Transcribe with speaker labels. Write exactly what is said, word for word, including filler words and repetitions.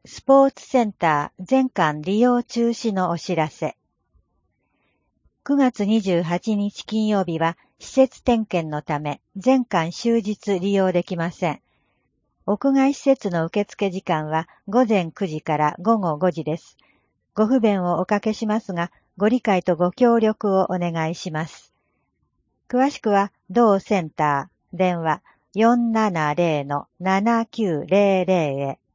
Speaker 1: スポーツセンター全館利用中止のお知らせ。くがつにじゅうはちにち金曜日は施設点検のため全館終日利用できません。屋外施設の受付時間はごぜんくじからごごごじです。ご不便をおかけしますが、ご理解とご協力をお願いします。詳しくは同センター電話 よんななゼロのななきゅうゼロゼロ へ。